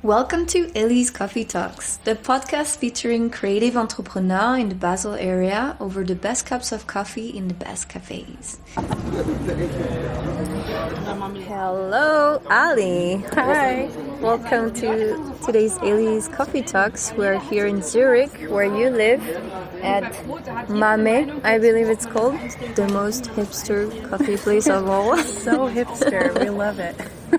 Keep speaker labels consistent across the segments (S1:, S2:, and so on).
S1: Welcome to Ellie's Coffee Talks, the podcast featuring creative entrepreneurs in the Basel area over the best cups of coffee in the best cafes. Hello, Ali.
S2: Hi.
S1: Welcome to today's Ellie's Coffee Talks. We're here in Zurich, where you live, at Mame, I believe it's called, the most hipster coffee place of all.
S2: So hipster. We love it.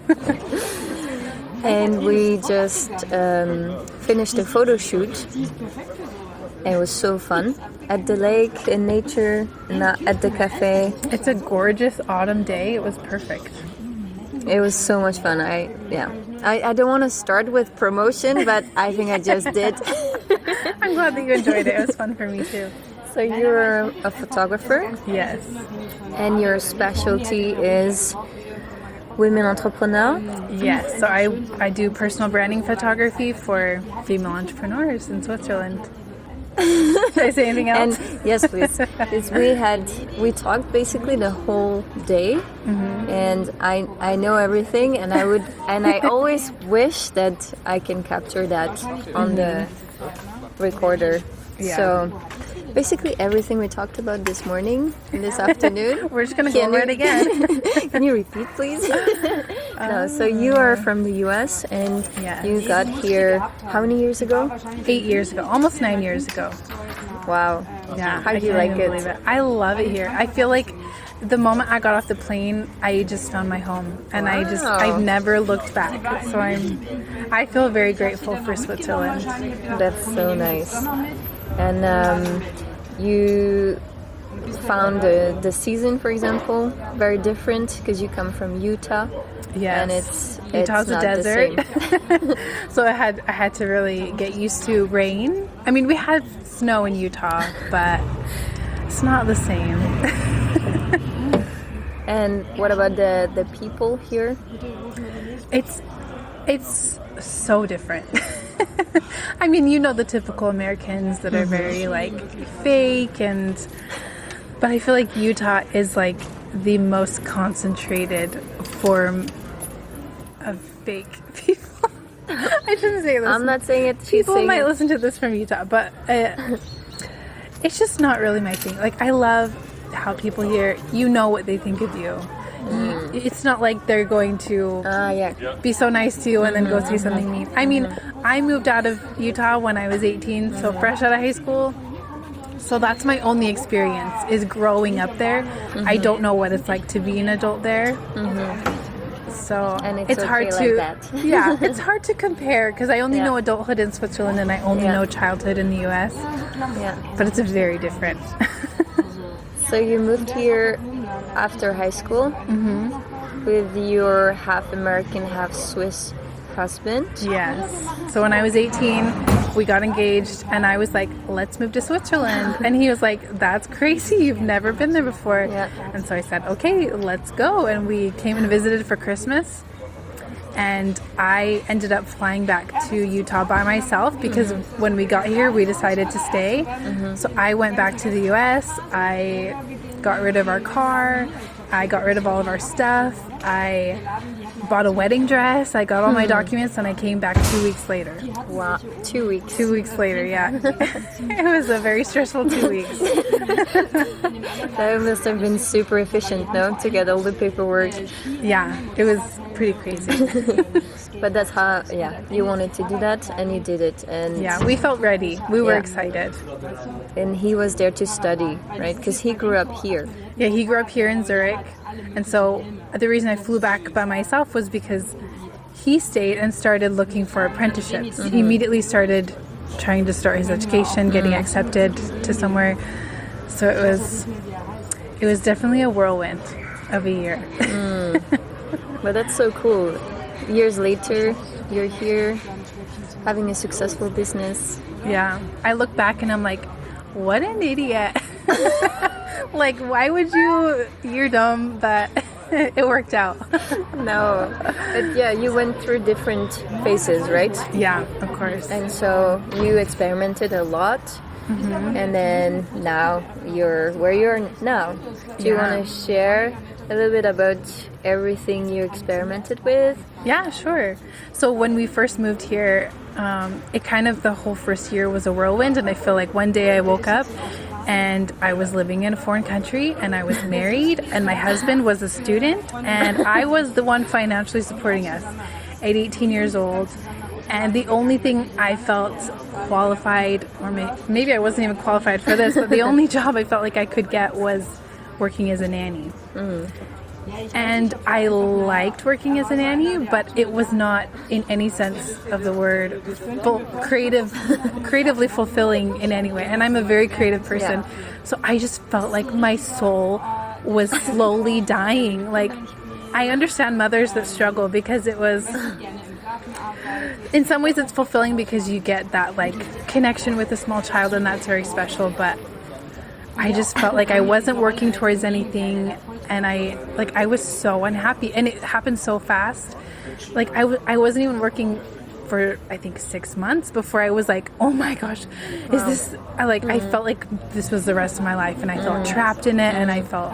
S1: And we just finished a photo shoot. It was so fun. At the lake, in nature, not at the cafe.
S2: It's a gorgeous autumn day. It was perfect.
S1: It was so much fun. I don't want to start with promotion, but I think I just did.
S2: I'm glad that you enjoyed it. It was fun for me too.
S1: So you're a photographer?
S2: Yes.
S1: And your specialty is women entrepreneurs?
S2: Yes. So I do personal branding photography for female entrepreneurs in Switzerland. Should I say anything else?
S1: And yes, please. Because we talked basically the whole day, and I know everything, and I always wish that I can capture that on the recorder.
S2: Yeah.
S1: So basically everything we talked about this morning and this afternoon.
S2: We're just gonna go over it again.
S1: Can you repeat, please? No. So you are from the U.S. and
S2: Yes.
S1: you got here how many years ago?
S2: 8 years ago, almost 9 years ago.
S1: Wow.
S2: Yeah.
S1: How do you
S2: I
S1: like
S2: can't
S1: it?
S2: even believe it? I love it here. I feel like the moment I got off the plane, I just found my home, and
S1: Wow.
S2: I've never looked back. So I feel very grateful for Switzerland.
S1: That's so nice. And you found the season, for example, very different because you come from Utah.
S2: Yes,
S1: And it's
S2: Utah's
S1: not
S2: a desert.
S1: the same.
S2: So I had to really get used to rain. I mean, we had snow in Utah, but it's not the same.
S1: And what about the people here?
S2: It's so different. I mean, you know the typical Americans that are very like fake, but I feel like Utah is like the most concentrated form of fake people. I shouldn't say this.
S1: I'm not saying it. She's
S2: People
S1: saying
S2: might
S1: it.
S2: listen to this from Utah, but it's just not really my thing. Like, I love how people here, you know what they think of you. It's not like they're going to
S1: Yeah.
S2: be so nice to you and then go say something mean. I mean, I moved out of Utah when I was 18, so fresh out of high school. So that's my only experience, is growing up there. I don't know what it's like to be an adult there. So
S1: And it's okay
S2: hard
S1: like
S2: to
S1: that.
S2: yeah, it's hard to compare because I only
S1: Yeah.
S2: know adulthood in Switzerland and I only
S1: Yeah.
S2: know childhood in the US.
S1: Yeah.
S2: But it's very different.
S1: So you moved here after high school with your half American, half Swiss husband.
S2: Yes. So when I was 18, we got engaged and I was like, let's move to Switzerland. And he was like, that's crazy. You've never been there before.
S1: Yeah.
S2: And so I said, okay, let's go. And we came and visited for Christmas. And I ended up flying back to Utah by myself because when we got here, we decided to stay. So I went back to the US. I got rid of our car. I got rid of all of our stuff. I bought a wedding dress. I got all my documents and I came back 2 weeks later.
S1: Wow, 2 weeks.
S2: 2 weeks later, yeah. It was a very stressful 2 weeks.
S1: That must have been super efficient, no? To get all the paperwork.
S2: Yeah, it was pretty crazy.
S1: But that's how, you wanted to do that and you did it. And
S2: Yeah, we felt ready. We were
S1: Yeah.
S2: excited.
S1: and he was there to study, right? Because he grew up here.
S2: Yeah, he grew up here in Zurich. And so the reason I flew back by myself was because he stayed and started looking for apprenticeships. He immediately started trying to start his education, getting accepted to somewhere. So it was definitely a whirlwind of a year.
S1: But that's so cool. Years later, you're here having a successful business.
S2: Yeah. I look back and I'm like, what an idiot. Like, why would you're dumb, but it worked out.
S1: No, but yeah, you went through different phases, right?
S2: Yeah, of course.
S1: And so you experimented a lot, and then now you're where you're now. Do you
S2: Yeah.
S1: want to share a little bit about everything you experimented with
S2: Yeah, sure. So when we first moved here, it kind of, the whole first year was a whirlwind, and I feel like one day I woke up and I was living in a foreign country and I was married and my husband was a student and I was the one financially supporting us at 18 years old. And the only thing I felt qualified, or maybe I wasn't even qualified for this, but the only job I felt like I could get was working as a nanny. And I liked working as a nanny, but it was not, in any sense of the word, creatively fulfilling in any way. And I'm a very creative person, so I just felt like my soul was slowly dying. Like, I understand mothers that struggle, because it was, in some ways it's fulfilling because you get that like connection with a small child, and that's very special, but I just felt like I wasn't working towards anything, and I was so unhappy, and it happened so fast. Like I wasn't even working for, I think, 6 months before I was like, oh my gosh, is this, I felt like this was the rest of my life, and I felt trapped in it, and I felt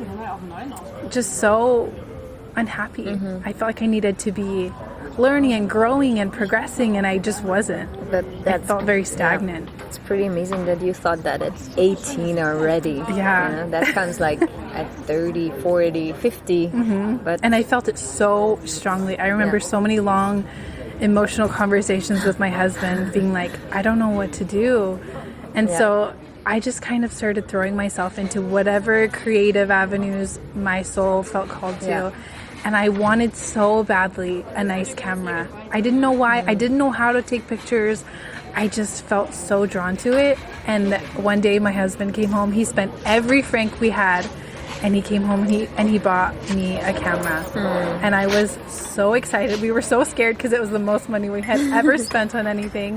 S2: just so unhappy. I felt like I needed to be learning and growing and progressing, and I just wasn't. I felt very stagnant.
S1: Yeah. It's pretty amazing that you thought that at 18 already.
S2: Yeah.
S1: You know, that comes like at 30, 40, 50.
S2: And I felt it so strongly. I remember so many long emotional conversations with my husband being like, I don't know what to do. And so I just kind of started throwing myself into whatever creative avenues my soul felt called to. And I wanted so badly a nice camera. I didn't know why. I didn't know how to take pictures. I just felt so drawn to it. And one day my husband came home. He spent every franc we had, and he came home and he bought me a camera. And I was so excited. We were so scared because it was the most money we had ever spent on anything.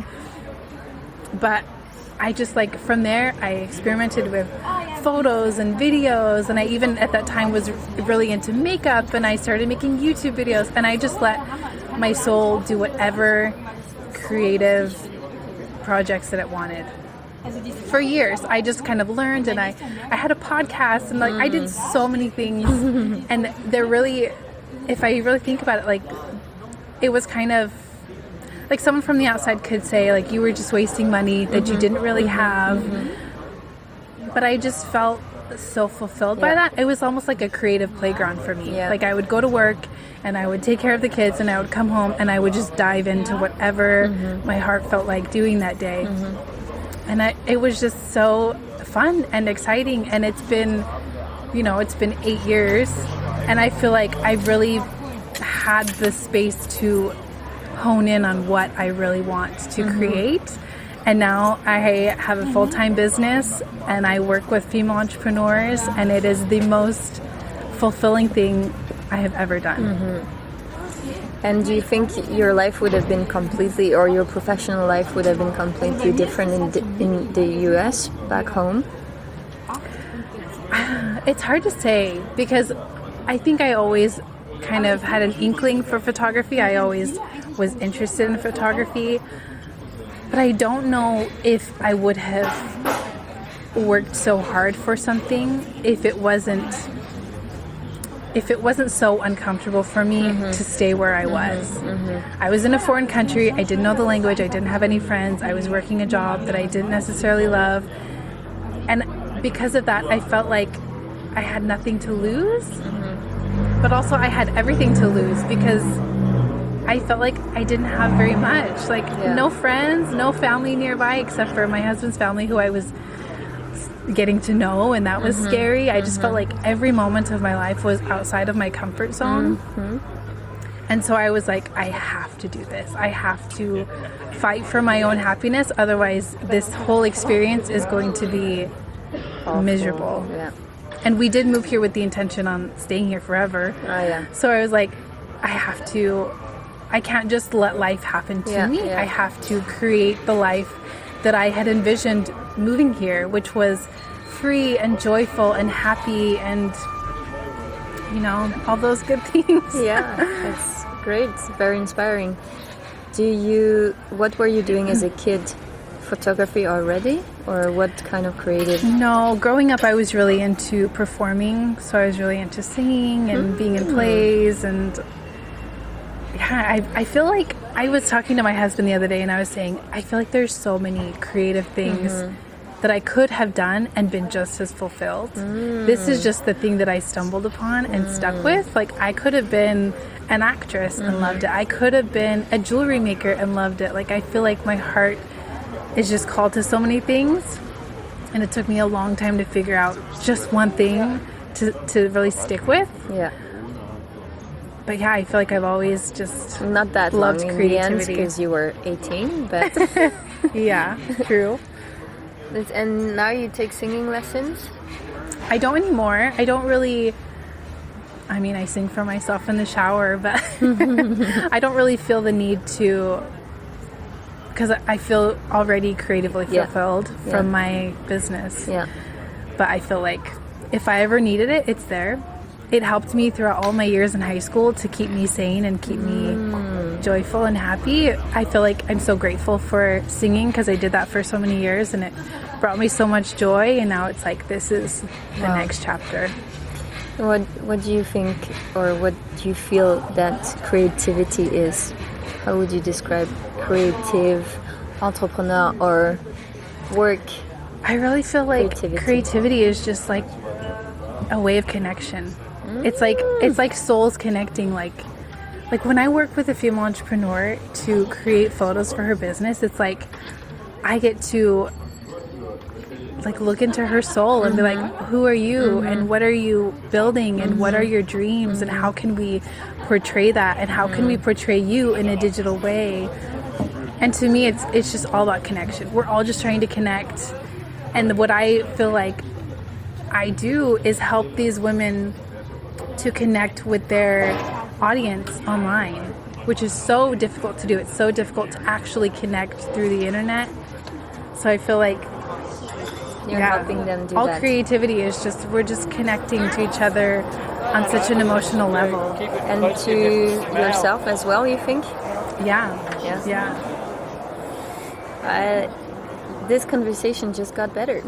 S2: But I just, like, from there, I experimented with photos and videos, and I even at that time was really into makeup, and I started making YouTube videos, and I just let my soul do whatever creative projects that it wanted. For years, I just kind of learned, and I had a podcast, and like I did so many things, and they're really, if I really think about it, like it was kind of like someone from the outside could say like you were just wasting money that you didn't really have. But I just felt so fulfilled by that. It was almost like a creative playground for me. Like I would go to work and I would take care of the kids, and I would come home and I would just dive into whatever my heart felt like doing that day. And it was just so fun and exciting. And it's been, it's been 8 years, and I feel like I've really had the space to hone in on what I really want to create. And now I have a full-time business, and I work with female entrepreneurs, and it is the most fulfilling thing I have ever done.
S1: And do you think your life would have been completely, or your professional life would have been completely different in the US, back home?
S2: It's hard to say, because I think I always kind of had an inkling for photography. I always was interested in photography. But I don't know if I would have worked so hard for something if it wasn't so uncomfortable for me to stay where I was. I was in a foreign country. I didn't know the language. I didn't have any friends. I was working a job that I didn't necessarily love. And because of that, I felt like I had nothing to lose. But also I had everything to lose, because I felt like I didn't have very much. Like no friends, no family nearby, except for my husband's family, who I was getting to know, and that was scary. I just felt like every moment of my life was outside of my comfort zone. And so I was like, I have to do this. I have to fight for my own happiness. Otherwise, this whole experience is going to be miserable. And we did move here with the intention on staying here forever. So I was like, I can't just let life happen to me. I have to create the life that I had envisioned moving here, which was free and joyful and happy and, all those good things.
S1: That's great. It's very inspiring. What were you doing as a kid? Photography already? Or what kind of creative?
S2: No, growing up I was really into performing. So I was really into singing and being in plays, and Yeah, I feel like I was talking to my husband the other day and I was saying, I feel like there's so many creative things that I could have done and been just as fulfilled. This is just the thing that I stumbled upon and stuck with. Like, I could have been an actress and loved it. I could have been a jewelry maker and loved it. Like, I feel like my heart is just called to so many things. And it took me a long time to figure out just one thing to really stick with.
S1: Yeah.
S2: But yeah, I feel like I've always just
S1: Not that
S2: loved
S1: long in the end
S2: creativity.
S1: because you were 18, but
S2: Yeah, true.
S1: and now you take singing lessons.
S2: I don't anymore. I don't really. I mean, I sing for myself in the shower, but I don't really feel the need to, because I feel already creatively fulfilled from my business.
S1: Yeah.
S2: But I feel like if I ever needed it, it's there. It helped me throughout all my years in high school to keep me sane and keep me joyful and happy. I feel like I'm so grateful for singing because I did that for so many years and it brought me so much joy. And now it's like, this is the next chapter.
S1: What do you think, or what do you feel that creativity is? How would you describe creative entrepreneur or work?
S2: I really feel like
S1: Creativity.
S2: creativity is just like a way of connection. It's like souls connecting. Like when I work with a female entrepreneur to create photos for her business, it's like I get to like look into her soul and be like, who are you and what are you building and what are your dreams and how can we portray that and how can we portray you in a digital way. And to me, it's just all about connection. We're all just trying to connect. And what I feel like I do is help these women to connect with their audience online, which is so difficult to do. It's so difficult to actually connect through the internet. So I feel like
S1: You're helping them do
S2: all
S1: that.
S2: creativity is just, we're just connecting to each other on such an emotional level.
S1: And to yourself as well, you think?
S2: Yeah.
S1: Yeah.
S2: Yeah.
S1: This conversation just got better.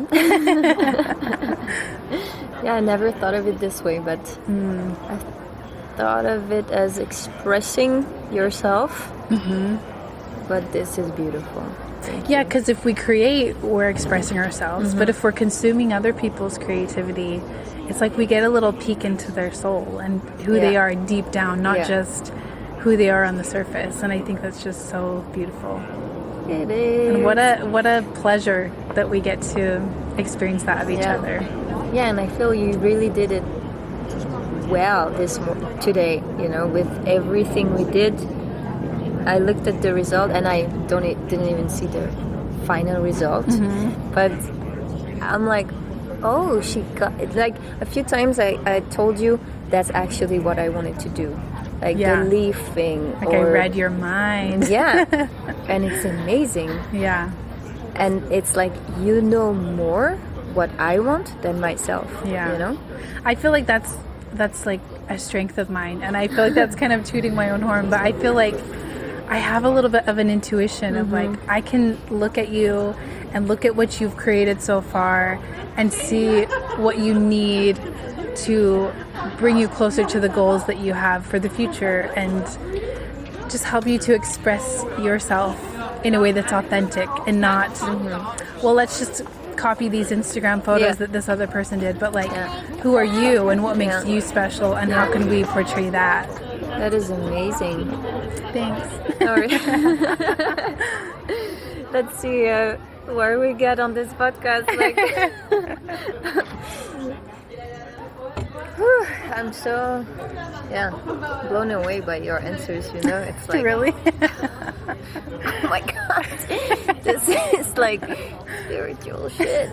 S1: Yeah, I never thought of it this way, but I thought of it as expressing yourself. But this is beautiful.
S2: Yeah, because if we create, we're expressing ourselves. But if we're consuming other people's creativity, it's like we get a little peek into their soul and who they are deep down, not just who they are on the surface. And I think that's just so beautiful.
S1: It is.
S2: And what a pleasure that we get to experience that of each other.
S1: Yeah, and I feel you really did it well today, with everything we did. I looked at the result and I didn't even see the final result. But I'm like, oh, she got it. Like a few times I told you that's actually what I wanted to do. Like the leaf thing.
S2: Like I read your mind.
S1: Yeah. And it's amazing.
S2: Yeah.
S1: And it's like, you know more what I want than myself.
S2: Yeah. I feel like that's like a strength of mine. And I feel like that's kind of tooting my own horn. But I feel like I have a little bit of an intuition of like, I can look at you and look at what you've created so far and see what you need to bring you closer to the goals that you have for the future and just help you to express yourself in a way that's authentic and not, well, let's just copy these Instagram photos that this other person did, but like, who are you and what makes you special and how can we portray that?
S1: That is amazing.
S2: Thanks.
S1: Sorry. Let's see where we get on this podcast. Like, Whew, I'm so blown away by your answers. It's like
S2: Really?
S1: oh my god, this is like spiritual shit.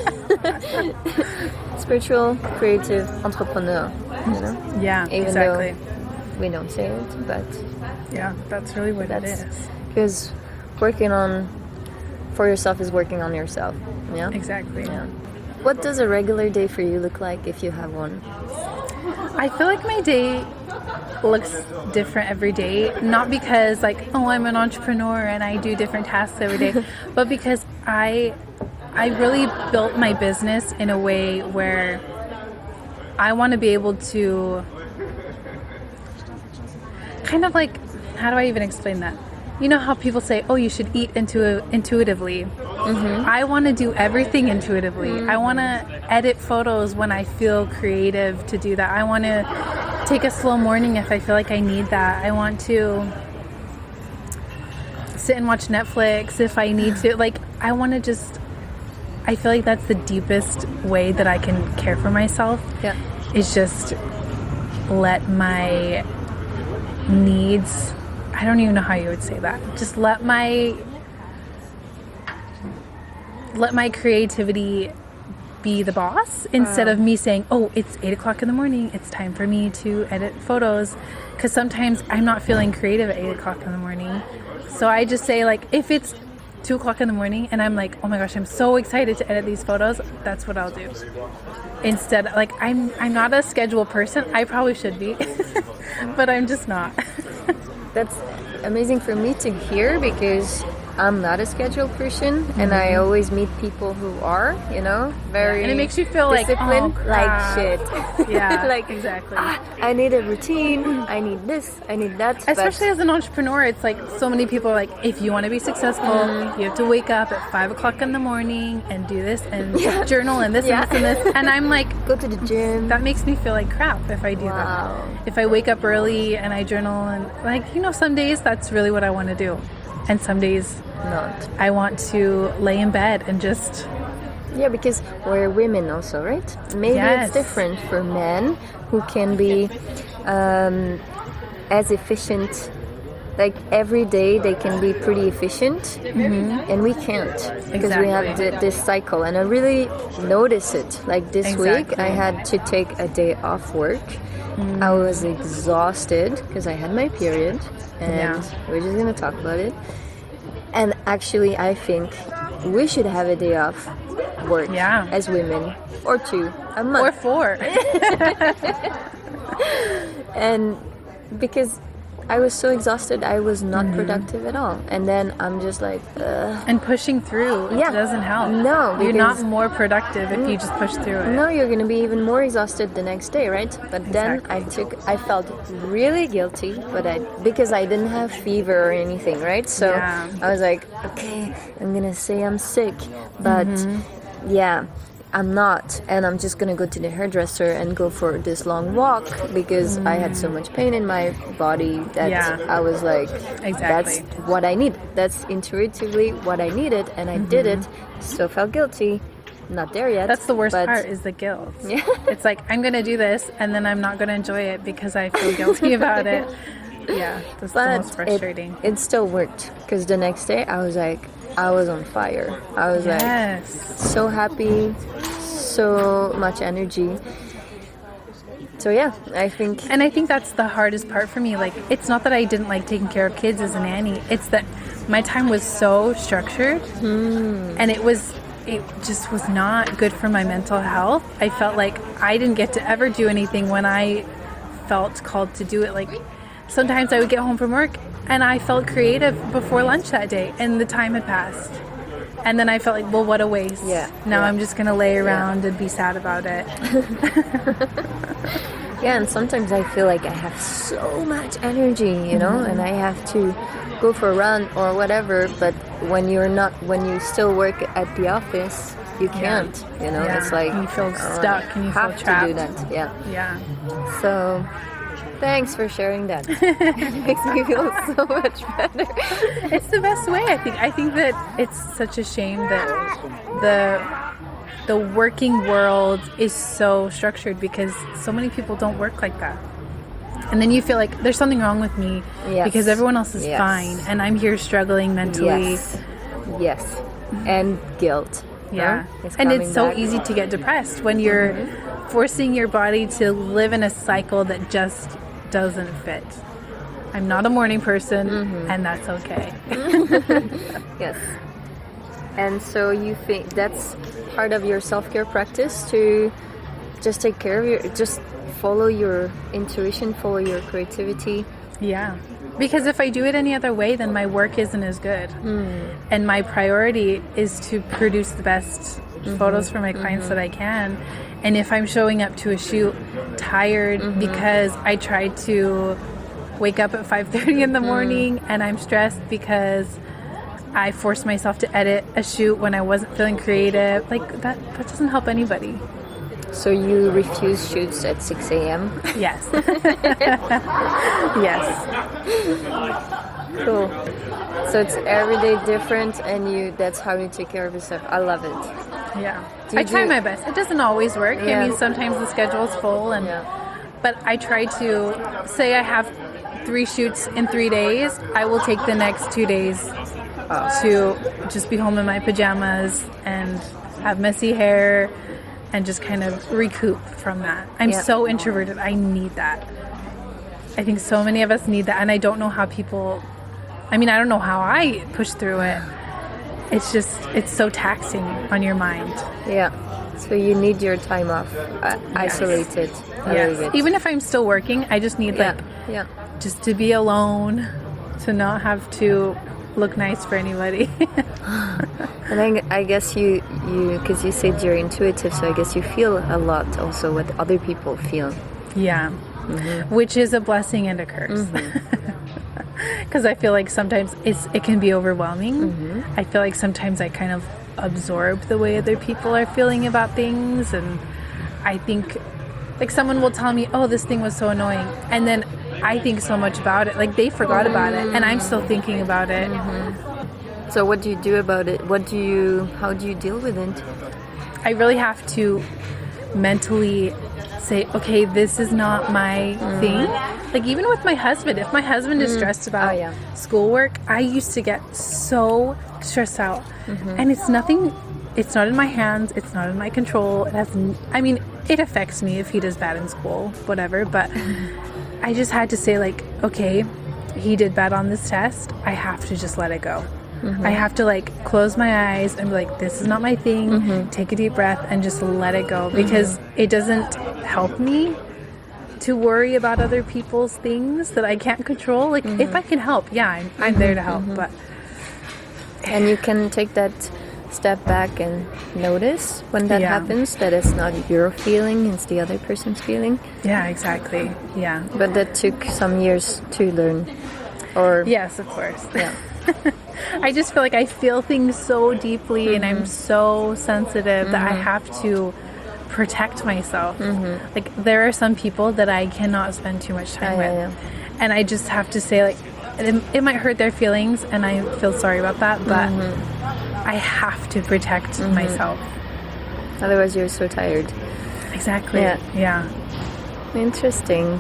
S1: Spiritual, creative entrepreneur.
S2: Yeah,
S1: Even
S2: exactly.
S1: though we don't say it, but
S2: Yeah, that's really what it is.
S1: because working on for yourself is working on yourself. Yeah.
S2: Exactly.
S1: Yeah. What does a regular day for you look like if you have one?
S2: I feel like my day looks different every day, not because like, oh, I'm an entrepreneur and I do different tasks every day, but because I really built my business in a way where I want to be able to kind of like how do I even explain that? You know how people say, oh, you should eat intuitively. I want to do everything intuitively. I want to edit photos when I feel creative to do that. I want to take a slow morning if I feel like I need that. I want to sit and watch Netflix if I need to. Like, I want to just, I feel like that's the deepest way that I can care for myself.
S1: Yeah.
S2: Is just let my needs, I don't even know how you would say that. Just let my creativity be the boss instead of me saying, oh, it's 8 o'clock in the morning. It's time for me to edit photos. Because sometimes I'm not feeling creative at 8 o'clock in the morning. So I just say, like, if it's 2 o'clock in the morning and I'm like, oh my gosh, I'm so excited to edit these photos, that's what I'll do. Instead, like, I'm not a schedule person. I probably should be, but I'm just not.
S1: That's amazing for me to hear because I'm not a scheduled person, and I always meet people who are, very
S2: and it makes you feel
S1: disciplined,
S2: like
S1: shit.
S2: Yeah,
S1: like
S2: exactly.
S1: I need a routine. I need this. I need that.
S2: Especially as an entrepreneur, it's like so many people are like, if you want to be successful, you have to wake up at 5 o'clock in the morning and do this and journal and this and this and this. And I'm like,
S1: go to the gym.
S2: That makes me feel like crap if I do that. If I wake up early and I journal and some days that's really what I want to do. And some days
S1: not.
S2: I want to lay in bed and just...
S1: Yeah, because we're women also, right? Maybe it's different for men who can be as efficient. Like every day they can be pretty efficient, and we can't because we have this cycle. And I really notice it. Like this week, I had to take a day off work. I was exhausted because I had my period, and we're just gonna talk about it. And actually, I think we should have a day off work as women, or 2 a month,
S2: or 4.
S1: And because I was so exhausted, I was not productive at all. And then I'm just like,
S2: and pushing through doesn't help.
S1: No,
S2: you're not more productive if you just push through it.
S1: No, you're gonna be even more exhausted the next day, right? But then I felt really guilty, because I didn't have fever or anything, right? So I was like, okay, I'm gonna say I'm sick, but I'm not, and I'm just gonna go to the hairdresser and go for this long walk because I had so much pain in my body that I was like, that's what I need. That's intuitively what I needed, and I did it. Still felt guilty. Not there yet.
S2: That's the worst part, is the guilt. Yeah. It's like, I'm gonna do this, and then I'm not gonna enjoy it because I feel guilty about it. Yeah, that's the most frustrating.
S1: It still worked because the next day I was like, I was on fire. I was like so happy, so much energy. So I think that's the hardest part for me. Like, it's not that I didn't like taking care of kids as a nanny. It's that my time was so structured, and it just was not good for my mental health. I felt like I didn't get to ever do anything when I felt called to do it. Like, sometimes I would get home from work and I felt creative before lunch that day, and the time had passed. And then I felt like, well, what a waste. Now I'm just going to lay around and be sad about it. And sometimes I feel like I have so much energy, and I have to go for a run or whatever, but when you still work at the office, you can't, It's like
S2: you feel stuck and you
S1: have
S2: feel trapped.
S1: to do that. So thanks for sharing that. It makes me feel so much better.
S2: It's the best way, I think. I think that it's such a shame that the working world is so structured because so many people don't work like that. And then you feel like there's something wrong with me because everyone else is fine and I'm here struggling mentally.
S1: Yes. And guilt.
S2: Yeah. And it's so easy to get depressed when you're forcing your body to live in a cycle that just doesn't fit. I'm not a morning person, and that's okay.
S1: Yes. And so you think that's part of your self-care practice, to just take care of just follow your intuition, follow your creativity.
S2: Yeah. Because if I do it any other way, then my work isn't as good. And my priority is to produce the best photos for my clients that I can. And if I'm showing up to a shoot tired because I tried to wake up at 5:30 in the morning and I'm stressed because I forced myself to edit a shoot when I wasn't feeling creative. Like that doesn't help anybody.
S1: So you refuse shoots at 6 a.m.?
S2: Yes. Yes.
S1: Cool. So it's every day different, and that's how you take care of yourself. I love it.
S2: Yeah.
S1: Do you
S2: I try
S1: do-
S2: my best. It doesn't always work.
S1: Yeah.
S2: I mean, sometimes the schedule's full, but I try to say I have 3 shoots in 3 days. I will take the next 2 days to just be home in my pajamas and have messy hair and just kind of recoup from that. I'm so introverted. I need that. I think so many of us need that, and I don't know how people. I mean, I don't know how I push through it. It's so taxing on your mind.
S1: Yeah. So you need your time off, isolated a little bit.
S2: Even if I'm still working, I just need
S1: yeah.
S2: just to be alone, to not have to look nice for anybody.
S1: And I guess you because you said you're intuitive, so I guess you feel a lot also what other people feel.
S2: Yeah. Which is a blessing and a curse. Because I feel like sometimes it can be overwhelming. I feel like sometimes I kind of absorb the way other people are feeling about things, and I think like someone will tell me, oh, this thing was so annoying, and then I think so much about it, like they forgot about it and I'm still thinking about it.
S1: So what do you do about it? How do you deal with it?
S2: I really have to mentally say, okay, this is not my thing. Like even with my husband, if my husband is stressed about schoolwork, I used to get so stressed out. And it's not in my hands, it's not in my control. It affects me if he does bad in school, whatever, but I just had to say like, okay, he did bad on this test. I have to just let it go. I have to like close my eyes and be like, this is not my thing. Take a deep breath and just let it go, because it doesn't help me to worry about other people's things that I can't control. Like if I can help, I'm there to help. But
S1: And you can take that step back and notice when that happens, that it's not your feeling, it's the other person's feeling.
S2: yeah, exactly. Yeah.
S1: But that took some years to learn. Or
S2: Yes, of course.
S1: yeah.
S2: I just feel like I feel things so deeply and I'm so sensitive that I have to protect myself. Like there are some people that I cannot spend too much time with. And I just have to say like, it might hurt their feelings and I feel sorry about that, but I have to protect myself.
S1: Otherwise you're so tired.
S2: Exactly. Yeah.
S1: Interesting.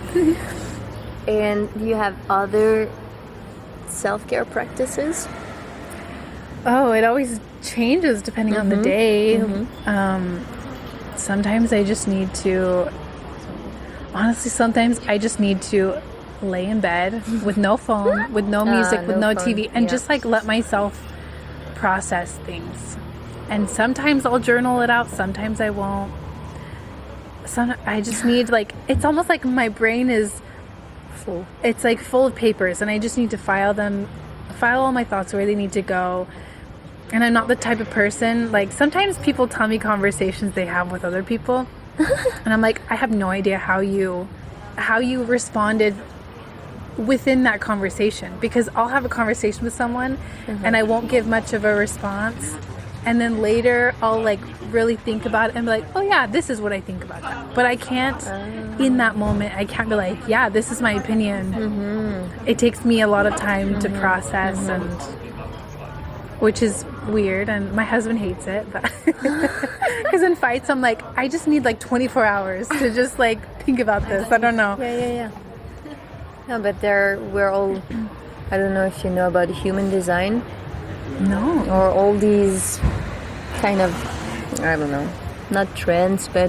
S1: And do you have other self-care practices?
S2: Oh, it always changes depending on the day. Sometimes I just need to, honestly, sometimes I just need to lay in bed with no phone, with no music, with no
S1: phone.
S2: TV, and just like let myself process things. And sometimes I'll journal it out, sometimes I won't. I just need like, it's almost like my brain is full. It's like full of papers and I just need to file all my thoughts where they need to go. And I'm not the type of person, like sometimes people tell me conversations they have with other people and I'm like, I have no idea how you responded within that conversation, because I'll have a conversation with someone and I won't give much of a response, and then later I'll like really think about it and be like, oh yeah, this is what I think about that. But I can't in that moment, I can't be like, yeah, this is my opinion. It takes me a lot of time to process, and which is weird, and my husband hates it, but because in fights I'm like, I just need like 24 hours to just like think about this. I don't know.
S1: Yeah. No, but we're all, I don't know if you know about human design.
S2: No.
S1: Or all these kind of, I don't know, not trends, but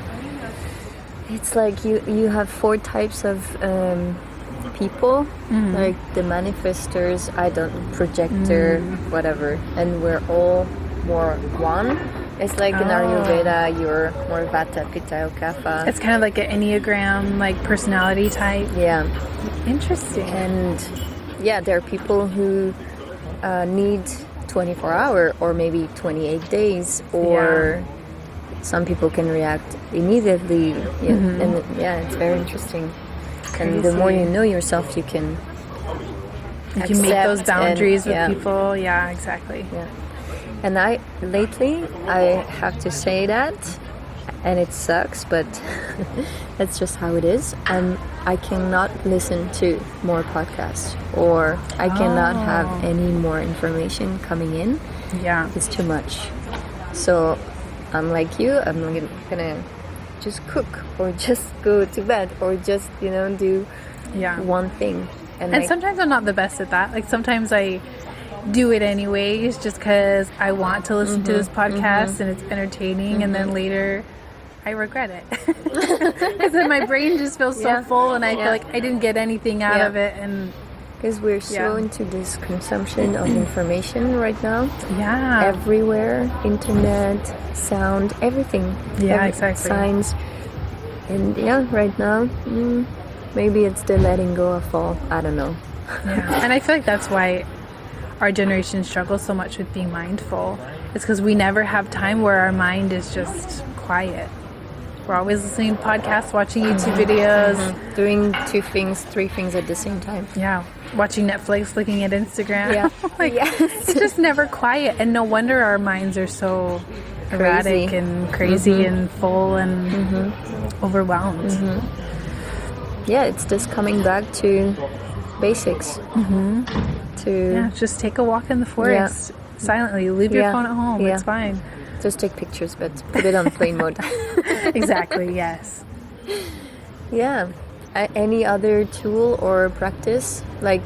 S1: it's like you have 4 types of people, like the manifestors, projector, whatever, and we're all more one. It's like in Ayurveda, you're more Vata, Pitta, or Kapha.
S2: It's kind of like an Enneagram, like personality type.
S1: Yeah.
S2: Interesting.
S1: And yeah, there are people who need 24-hour or maybe 28 days, or some people can react immediately. And it's very interesting. And the more you know yourself, you can
S2: make those
S1: accept
S2: boundaries
S1: and-
S2: with people. Yeah, exactly.
S1: Yeah. And lately, I have to say that, and it sucks, but that's just how it is. I cannot listen to more podcasts, or I cannot have any more information coming in.
S2: Yeah.
S1: It's too much. So I'm like you, I'm gonna just cook, or just go to bed, or just, do
S2: Yeah.
S1: one thing.
S2: And sometimes I'm not the best at that. Like sometimes I do it anyways just because I want to listen to this podcast and it's entertaining, and then later I regret it. Because then my brain just feels so full, and I feel like I didn't get anything out of it. And
S1: because we're so into this consumption of information right now.
S2: yeah,
S1: Everywhere, internet, sound, everything.
S2: Yeah, exactly.
S1: Signs. And right now, maybe it's the letting go of all. I don't know.
S2: yeah. And I feel like that's why our generation struggles so much with being mindful. It's because we never have time where our mind is just quiet. We're always listening to podcasts, watching YouTube videos.
S1: Doing 2 things, 3 things at the same time.
S2: Yeah, watching Netflix, looking at Instagram.
S1: Yeah.
S2: It's just never quiet, and no wonder our minds are so erratic and crazy and full and overwhelmed.
S1: Yeah, it's just coming back to basics. To
S2: Just take a walk in the forest silently. Leave your phone at home.
S1: Yeah.
S2: It's fine.
S1: just take pictures, but put it on plane mode.
S2: Exactly. Yes.
S1: Yeah. Any other tool or practice, like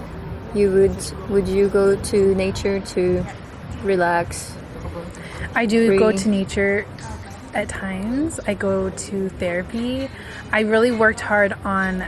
S1: would you go to nature to relax?
S2: I do go
S1: Free.
S2: to nature at times. I go to therapy. I really worked hard on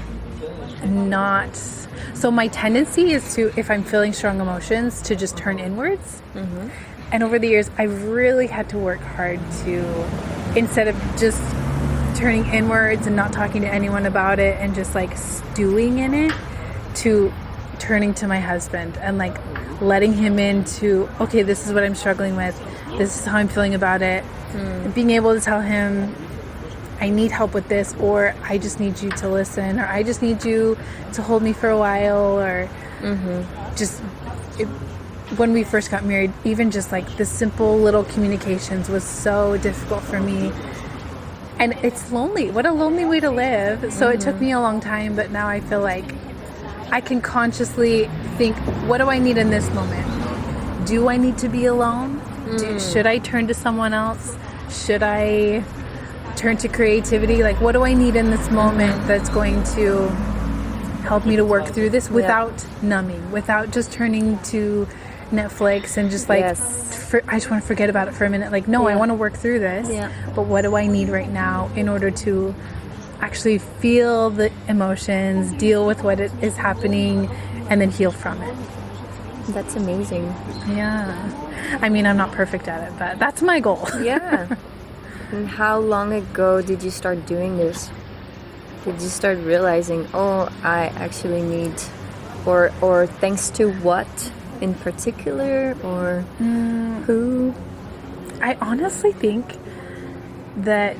S2: not... So my tendency is to, if I'm feeling strong emotions, to just turn inwards. Mm-hmm. And over the years, I've really had to work hard to, instead of just turning inwards and not talking to anyone about it and just like stewing in it, to turning to my husband and like letting him into, okay, this is what I'm struggling with. This is how I'm feeling about it. And being able to tell him, I need help with this, or I just need you to listen, or I just need you to hold me for a while, or just when we first got married, even just like the simple little communications was so difficult for me. And it's lonely. What a lonely way to live. So it took me a long time, but now I feel like I can consciously think, what do I need in this moment? Do I need to be alone? Should I turn to someone else? Should I turn to creativity? Like, what do I need in this moment that's going to help me to work through this without numbing, without just turning to Netflix and just like, I just want to forget about it for a minute. Like, no, I want to work through this. But what do I need right now in order to actually feel the emotions, deal with what is happening, and then heal from it?
S1: That's amazing.
S2: Yeah. I mean, I'm not perfect at it, but that's my goal.
S1: Yeah. And how long ago did you start doing this? Did you start realizing, oh, I actually need, or thanks to what in particular, or who?
S2: I honestly think that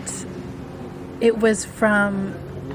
S2: it was from,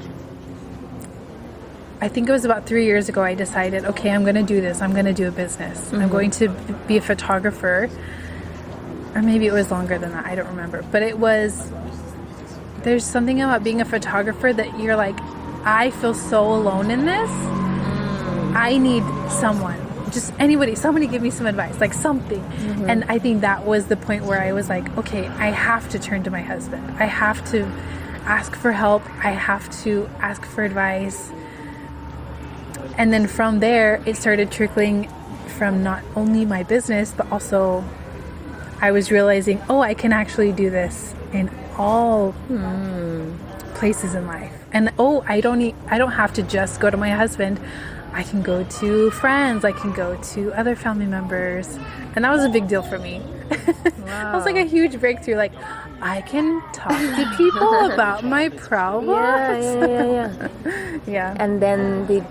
S2: I think it was about 3 years ago, I decided, okay, I'm going to do this. I'm going to do a business. I'm going to be a photographer. Or maybe it was longer than that. I don't remember. But it was, there's something about being a photographer that you're like, I feel so alone in this. I need someone, just anybody, somebody give me some advice, like something. And I think that was the point where I was like, okay, I have to turn to my husband. I have to ask for help. I have to ask for advice. And then from there, it started trickling from not only my business, but also I was realizing, oh, I can actually do this in all places in life. And oh, I don't have to just go to my husband. I can go to friends. I can go to other family members. And that was a big deal for me. That was like a huge breakthrough. Like, I can talk to people about my problems. Yeah.
S1: And then did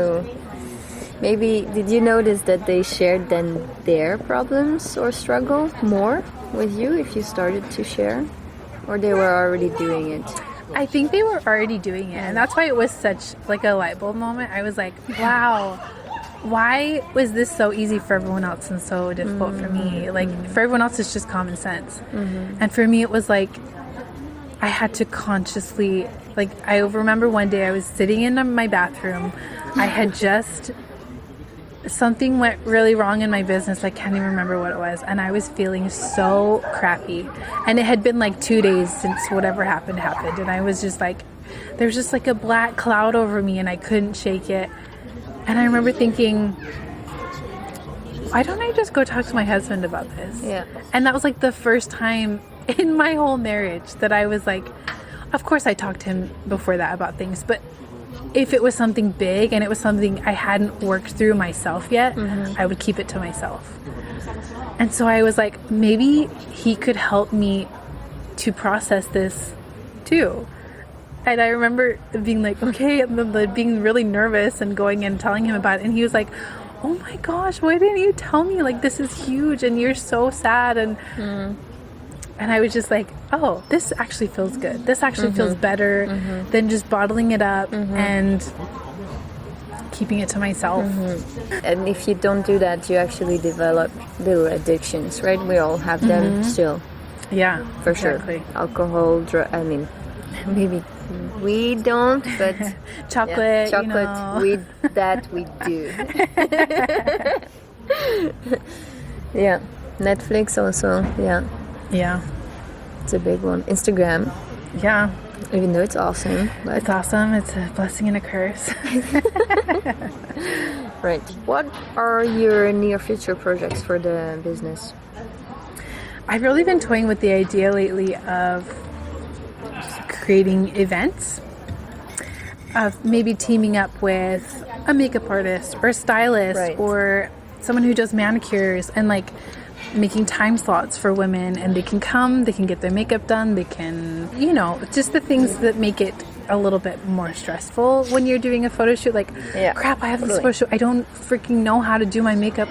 S1: you notice that they shared then their problems or struggle more with you if you started to share? Or they were already doing it?
S2: I think they were already doing it, and that's why it was such like a light bulb moment. I was like, wow, why was this so easy for everyone else and so difficult for me? Like, for everyone else, it's just common sense. And for me, it was like, I had to consciously, like, I remember one day I was sitting in my bathroom. I had just, something went really wrong in my business. I can't even remember what it was. And I was feeling so crappy. And it had been like 2 days since whatever happened. And I was just like, there was just like a black cloud over me and I couldn't shake it. And I remember thinking, why don't I just go talk to my husband about this?
S1: Yeah.
S2: And that was like the first time in my whole marriage that I was like, of course I talked to him before that about things, but if it was something big and it was something I hadn't worked through myself yet, I would keep it to myself. And so I was like, maybe he could help me to process this too. And I remember being like, okay, and then being really nervous and going and telling him about it. And he was like, oh my gosh, why didn't you tell me? Like, this is huge and you're so sad. And I was just like, oh, this actually feels good. This actually feels better than just bottling it up and keeping it to myself.
S1: And if you don't do that, you actually develop little addictions, right? We all have them still.
S2: Yeah,
S1: For sure. Alcohol, maybe we don't, but
S2: chocolate,
S1: chocolate,
S2: you know.
S1: we do. Yeah, Netflix also,
S2: Yeah,
S1: it's a big one. Instagram,
S2: yeah.
S1: even though it's awesome, but
S2: It's awesome. It's a blessing and a curse.
S1: right. What are your near future projects for the business?
S2: I've really been toying with the idea lately of creating events, of maybe teaming up with a makeup artist or a stylist
S1: Right.
S2: or someone who does manicures and like making time slots for women, and they can come, they can get their makeup done, they can, you know, just the things that make it a little bit more stressful when you're doing a photo shoot. Like,
S1: Yeah,
S2: crap, I have this
S1: totally.
S2: photo shoot, I don't freaking know how to do my makeup.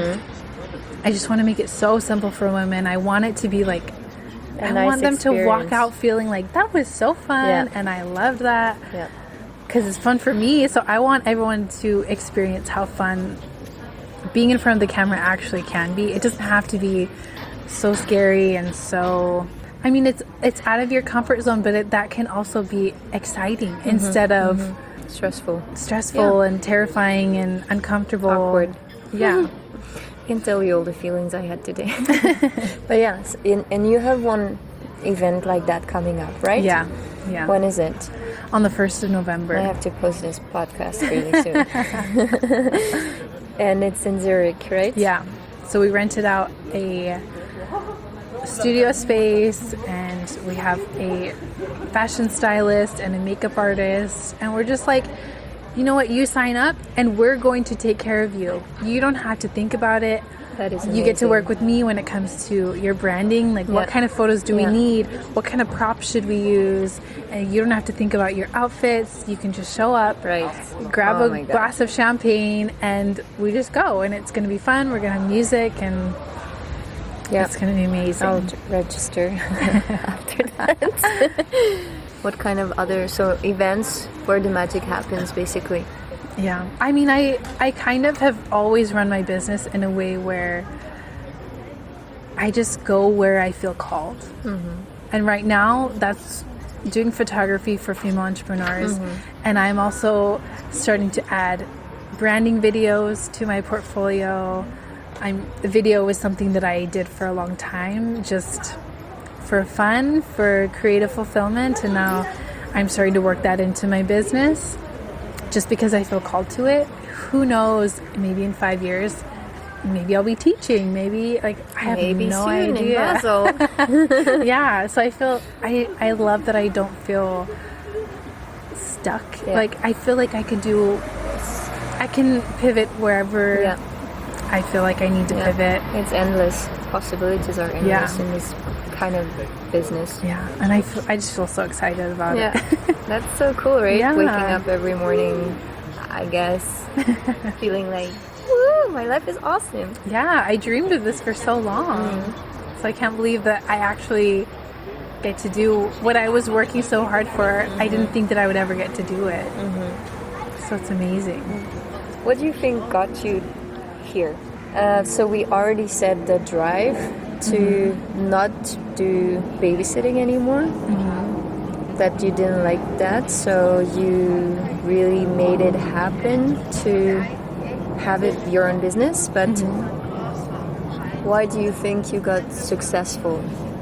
S2: I just want to make it so simple for women. I want it to be like, I
S1: nice
S2: want them to walk
S1: experience.
S2: out feeling like that was so fun
S1: Yeah.
S2: and I loved that
S1: Yeah.
S2: because it's fun for me. So I want everyone to experience how fun being in front of the camera actually can be. It doesn't have to be so scary and so, I mean, it's out of your comfort zone, but that can also be exciting instead of
S1: Stressful.
S2: stressful and terrifying and uncomfortable.
S1: Awkward.
S2: Yeah.
S1: I can tell you all the feelings I had today. But yeah, and you have one event like that coming up, right?
S2: Yeah. Yeah.
S1: When is it?
S2: On the 1st of November.
S1: I have to post this podcast really soon. And it's in Zurich, right?
S2: Yeah. So we rented out a studio space and we have a fashion stylist and a makeup artist, and we're just like, you know what, you sign up and we're going to take care of you. You don't have to think about it.
S1: That is
S2: You get to
S1: amazing.
S2: work with me when it comes to your branding, like what
S1: Yeah.
S2: kind of photos do we
S1: Yeah.
S2: need, what kind of props should we use, and you don't have to think about your outfits. You can just show up,
S1: Right.
S2: grab
S1: Oh my
S2: a
S1: God.
S2: glass of champagne, and we just go, and it's going to be fun. We're going to have music, and
S1: Yeah.
S2: it's going to be amazing.
S1: I'll register after that. What kind of other events where the magic happens, basically?
S2: Yeah. I mean, I kind of have always run my business in a way where I just go where I feel called. And right now, that's doing photography for female entrepreneurs. And I'm also starting to add branding videos to my portfolio. The video was something that I did for a long time, just for fun, for creative fulfillment. And now I'm starting to work that into my business just because I feel called to it. Who knows, maybe in 5 years, maybe I'll be teaching. Maybe, like, I have
S1: Maybe
S2: no
S1: soon
S2: idea.
S1: in Basel.
S2: Yeah, so I feel, I love that I don't feel stuck.
S1: Yeah.
S2: Like, I feel like I can pivot wherever
S1: Yeah.
S2: I feel like I need to pivot.
S1: It's endless. Possibilities are endless in this kind of business.
S2: Yeah, and I just feel so excited about
S1: Yeah.
S2: it.
S1: That's so cool, right?
S2: Yeah.
S1: Waking up every morning, I guess, feeling like, woo, my life is awesome.
S2: Yeah, I dreamed of this for so long. So I can't believe that I actually get to do what I was working so hard for. I didn't think that I would ever get to do it. So it's amazing.
S1: What do you think got you here? So we already said the drive to not do babysitting anymore. That you didn't like that, so you really made it happen to have it your own business. But why do you think you got successful?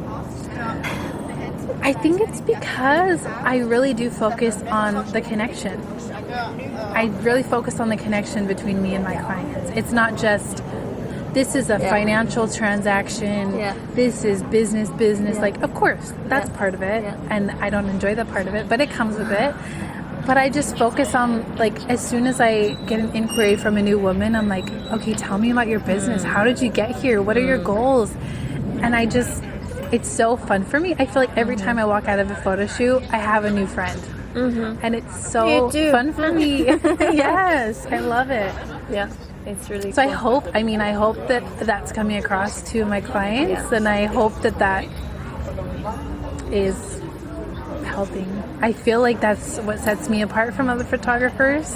S2: I think it's because I really do focus on the connection. I really focus on the connection between me and my clients. It's not just, this is a financial transaction, this is business. Like, of course, that's part of it. And I don't enjoy that part of it, but it comes with it. But I just focus on, like, as soon as I get an inquiry from a new woman, I'm like, okay, tell me about your business. How did you get here? What are your goals? And I just, it's so fun for me. I feel like every time I walk out of a photo shoot, I have a new friend. And it's so fun for me. Yes, I love it.
S1: Yeah, it's really
S2: so
S1: cool.
S2: I hope that that's coming across to my clients, and I hope that that is helping. I feel like that's what sets me apart from other photographers.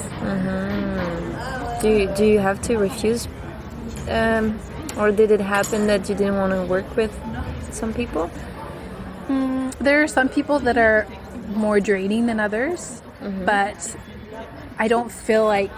S1: Do you have to refuse, or did it happen that you didn't want to work with some people?
S2: There are some people that are more draining than others, but I don't feel like,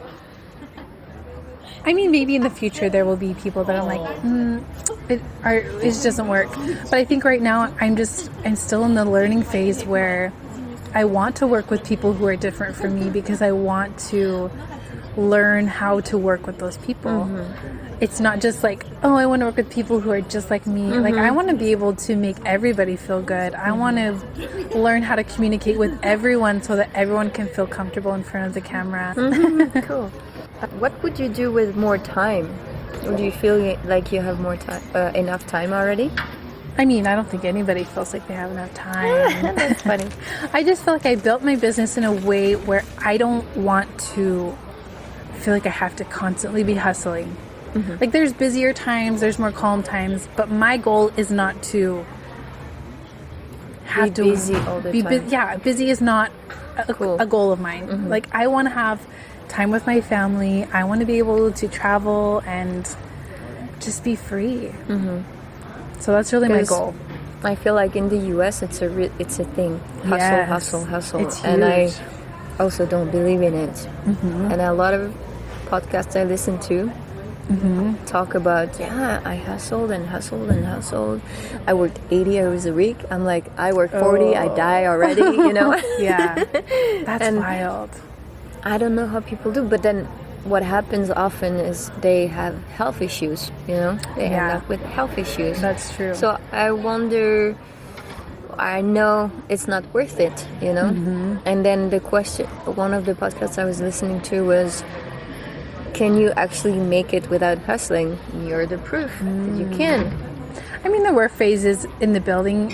S2: I mean, maybe in the future there will be people that I'm like, it just doesn't work. But I think right now I'm still in the learning phase where I want to work with people who are different from me, because I want to learn how to work with those people. It's not just like, oh, I want to work with people who are just like me. Like, I want to be able to make everybody feel good. I want to learn how to communicate with everyone so that everyone can feel comfortable in front of the camera.
S1: Cool. What would you do with more time? Or do you feel like you have more time, enough time already?
S2: I mean, I don't think anybody feels like they have enough time.
S1: That's funny.
S2: I just feel like I built my business in a way where I don't want to feel like I have to constantly be hustling. Like, there's busier times, there's more calm times, but my goal is not to have
S1: be busy all the time.
S2: Busy is not a goal of mine. Like, I want to have time with my family. I want to be able to travel and just be free. So that's really my goal.
S1: I feel like in the US it's a thing. Hustle.
S2: It's huge.
S1: And I also don't believe in it. And a lot of podcasts I listen to talk about, I hustled. I worked 80 hours a week. I'm like, I work 40, I die already, you know?
S2: That's wild.
S1: I don't know how people do, but then what happens often is they have health issues, you know? They end up with health issues.
S2: That's true.
S1: So I wonder, I know it's not worth it, you know? And then the question, one of the podcasts I was listening to was, can you actually make it without hustling? You're the proof that you can.
S2: I mean, there were phases in the building,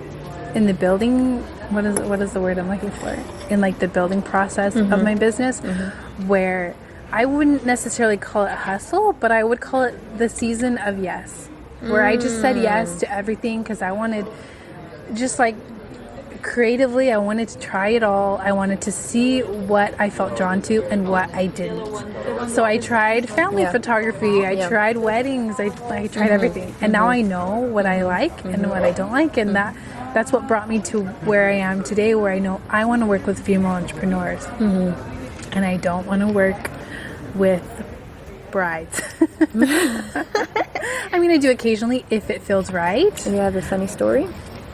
S2: what is the word I'm looking for? In like the building process of my business, where I wouldn't necessarily call it hustle, but I would call it the season of yes, where I just said yes to everything because I wanted, just like creatively, I wanted to try it all. I wanted to see what I felt drawn to and what I didn't. So I tried family photography, I tried weddings, I tried everything. And now I know what I like and what I don't like, and that's what brought me to where I am today, where I know I want to work with female entrepreneurs. And I don't want to work with brides. I mean, I do occasionally if it feels right.
S1: And you have a funny story?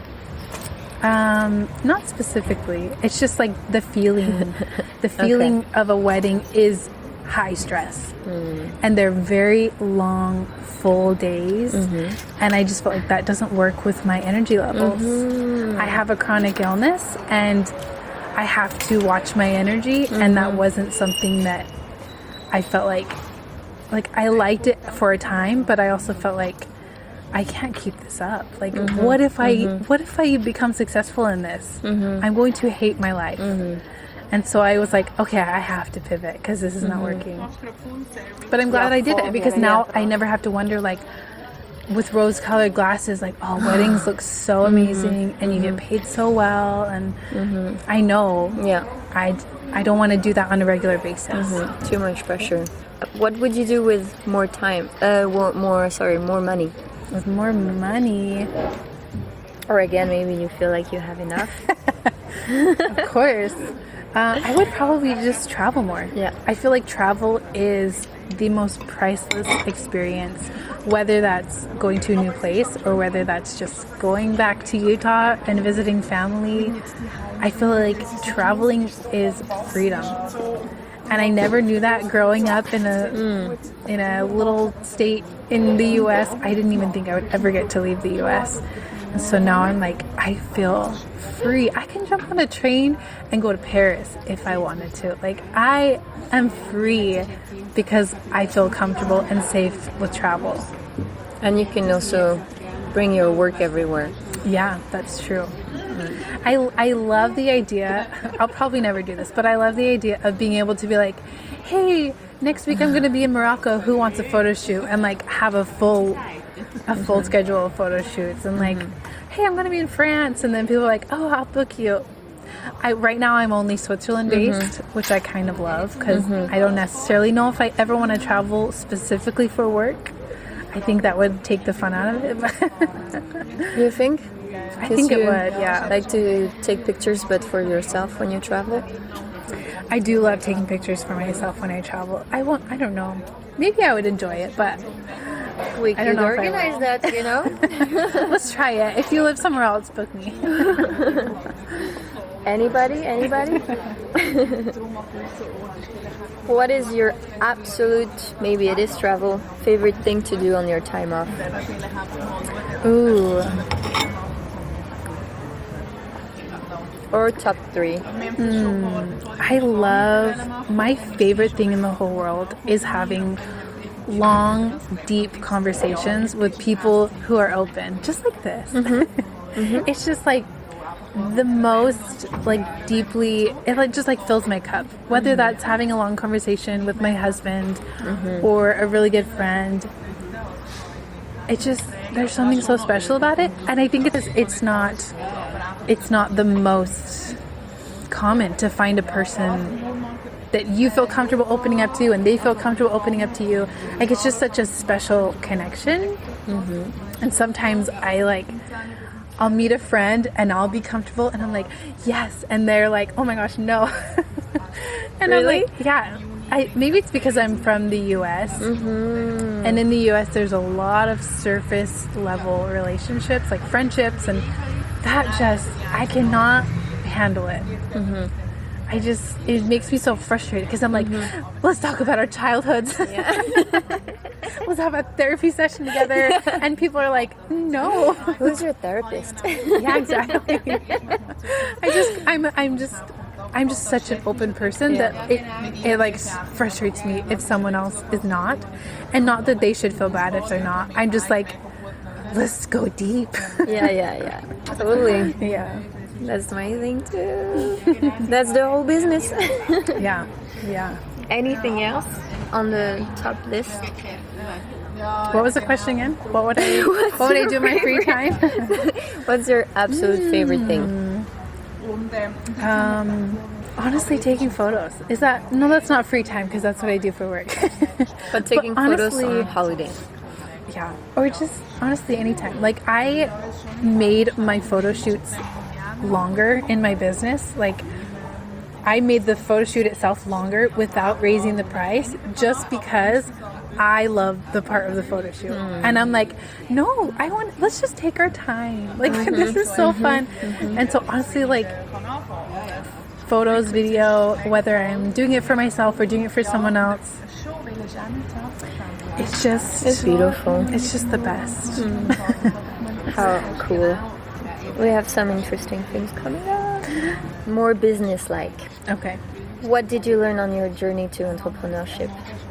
S2: Not specifically. It's just like the feeling. The feeling of a wedding is high stress. And they're very long, full days. And I just felt like that doesn't work with my energy levels. I have a chronic illness and I have to watch my energy. And that wasn't something that I felt like I liked it for a time, but I also felt like I can't keep this up. Like, what if I become successful in this? I'm going to hate my life. And so I was like, okay, I have to pivot because this is not working. But I'm glad I did it because now I never have to wonder, like, with rose-colored glasses, like, oh, weddings look so amazing, and you get paid so well, and I know,
S1: Yeah.
S2: I don't want to do that on a regular basis.
S1: Too much pressure. What would you do with more time? More money.
S2: With more money,
S1: Or again, maybe you feel like you have enough.
S2: of course, I would probably just travel more.
S1: Yeah.
S2: I feel like travel is the most priceless experience, whether that's going to a new place or whether that's just going back to Utah and visiting family. I feel like traveling is freedom. And I never knew that growing up in a little state in the US. I didn't even think I would ever get to leave the US. And so now I'm like, I feel free. I can jump on a train and go to Paris if I wanted to. Like, I am free because I feel comfortable and safe with travel.
S1: And you can also bring your work everywhere.
S2: Yeah, that's true. I love the idea. I'll probably never do this, but I love the idea of being able to be like, hey, next week I'm going to be in Morocco. Who wants a photo shoot? And like have a full schedule of photo shoots. And like, hey, I'm going to be in France. And then people are like, oh, I'll book you. Right now I'm only Switzerland based, which I kind of love because I don't necessarily know if I ever want to travel specifically for work. I think that would take the fun out of it.
S1: You think?
S2: I think it would, yeah.
S1: Like to take pictures, but for yourself when you travel?
S2: I do love taking pictures for myself when I travel. I don't know. Maybe I would enjoy it, but
S1: We
S2: I don't
S1: can
S2: know if I
S1: organize that, you know?
S2: let's try it. If you live somewhere else, book me.
S1: Anybody? What is your absolute, maybe it is travel, favorite thing to do on your time off?
S2: Ooh.
S1: Or top 3?
S2: I love, my favorite thing in the whole world is having long, deep conversations with people who are open, just like this. It's just like the most like deeply, it like just like fills my cup, whether that's having a long conversation with my husband or a really good friend. It just, there's something so special about it, and I think it's not the most common to find a person that you feel comfortable opening up to and they feel comfortable opening up to you. Like, it's just such a special connection. And sometimes I'll meet a friend and I'll be comfortable and I'm like, yes, and they're like, oh my gosh, no. And
S1: Really?
S2: I'm like, yeah. Maybe it's because I'm from the US, and in the US there's a lot of surface level relationships, like friendships, and that just, I cannot handle it. It makes me so frustrated because I'm like, let's talk about our childhoods. Let's have a therapy session together. And people are like, no.
S1: Who's your therapist?
S2: Yeah, exactly. I'm just such an open person that it like frustrates me if someone else is not, and not that they should feel bad if they're not. I'm just like, let's go deep.
S1: Yeah. Totally.
S2: Yeah.
S1: That's my thing too. That's the whole business.
S2: Yeah.
S1: Anything else on the top list?
S2: What was the question again? What would I do in my free time?
S1: What's your absolute favorite thing?
S2: Honestly, taking photos. No, that's not free time because that's what I do for work.
S1: But taking photos
S2: honestly,
S1: on holiday.
S2: Yeah, or just honestly anytime. Like, I made my photo shoots longer in my business. Like, I made the photo shoot itself longer without raising the price, just because I love the part of the photo shoot. And I'm like, no, let's just take our time. Like, this is so fun. And so honestly, like, photos, video, whether I'm doing it for myself or doing it for someone else, it's beautiful. It's just the best.
S1: How cool. We have some interesting things coming up. More business-like.
S2: Okay.
S1: What did you learn on your journey to entrepreneurship?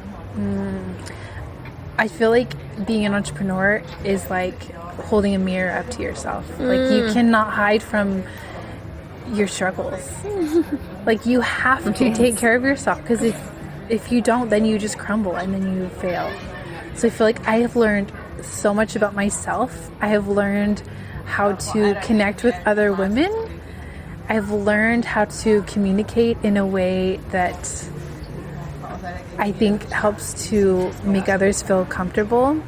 S2: I feel like being an entrepreneur is like holding a mirror up to yourself. Like, you cannot hide from your struggles. Like, you have to take care of yourself, because if you don't, then you just crumble and then you fail. So I feel like I have learned so much about myself. I have learned how to connect with other women. I've learned how to communicate in a way that I think helps to make others feel comfortable.